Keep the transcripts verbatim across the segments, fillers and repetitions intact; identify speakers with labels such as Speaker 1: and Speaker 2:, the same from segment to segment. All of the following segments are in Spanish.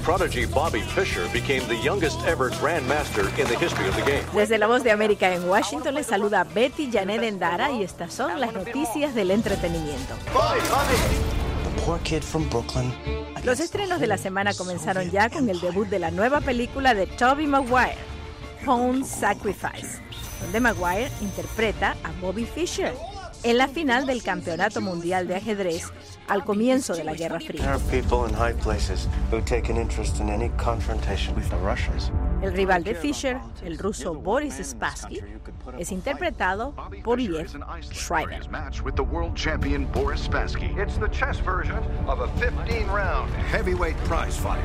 Speaker 1: prodigy Bobby Fischer became the youngest ever grandmaster in the history of the game.
Speaker 2: Desde La Voz de América en Washington les saluda Betty Janet Endara y estas son las noticias del entretenimiento.
Speaker 3: Bobby, Bobby. The poor kid from Brooklyn.
Speaker 2: Los estrenos de la semana comenzaron ya con el debut de la nueva película de Tobey Maguire, Pawn Sacrifice, donde Maguire interpreta a Bobby Fischer en la final del Campeonato Mundial de Ajedrez al comienzo de la Guerra Fría. El rival de Fischer, el ruso Boris Spassky, es interpretado por Liev Schreiber.
Speaker 4: It's the chess version of a fifteen round heavyweight prize fight.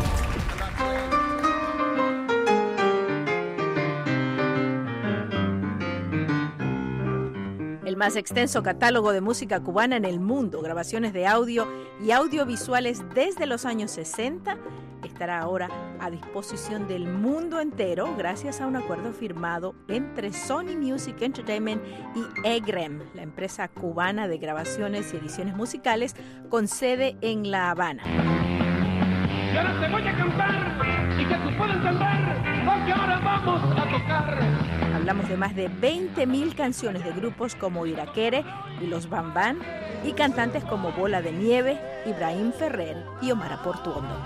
Speaker 2: El más extenso catálogo de música cubana en el mundo, grabaciones de audio y audiovisuales desde los años sesenta, estará ahora a disposición del mundo entero gracias a un acuerdo firmado entre Sony Music Entertainment y E G R E M, la empresa cubana de grabaciones y ediciones musicales con sede en La Habana.
Speaker 5: Y ahora te voy a cantar y que tú puedas entender, porque ahora vamos a tocar.
Speaker 2: Hablamos de más de veinte mil canciones de grupos como Irakere y Los Bam Bam y cantantes como Bola de Nieve, Ibrahim Ferrer y Omar Portuondo.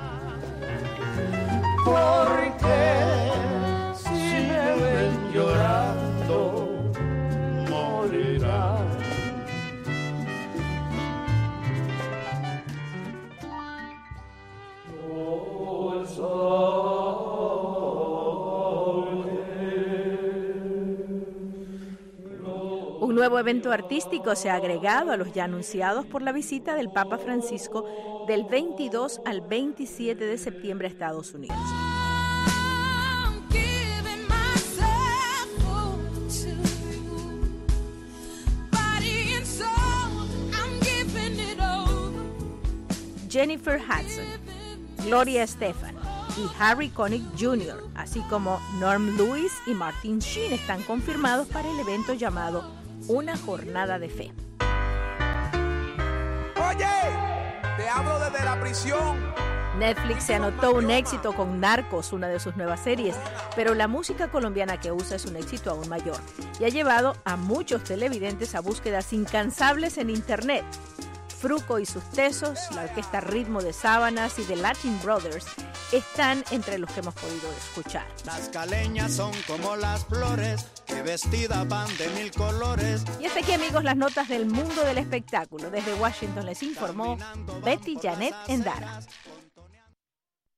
Speaker 6: Porque si me ven llorando, morirán. Oh, el sol.
Speaker 2: Un nuevo evento artístico se ha agregado a los ya anunciados por la visita del Papa Francisco del veintidós al veintisiete de septiembre a Estados Unidos. Jennifer Hudson, Gloria Estefan y Harry Connick junior, así como Norm Lewis y Martin Sheen, están confirmados para el evento llamado Una Jornada de Fe.
Speaker 7: Oye, te hablo desde la prisión.
Speaker 2: Netflix se anotó un éxito con Narcos, una de sus nuevas series, pero la música colombiana que usa es un éxito aún mayor y ha llevado a muchos televidentes a búsquedas incansables en internet. Fruco y sus Tesos, la orquesta Ritmo de Sábanas y The Latin Brothers están entre los que hemos podido escuchar.
Speaker 8: Las caleñas son como las flores que vestidas van de mil colores.
Speaker 2: Y hasta aquí, amigos, las notas del mundo del espectáculo. Desde Washington les informó Betty Janet Endara.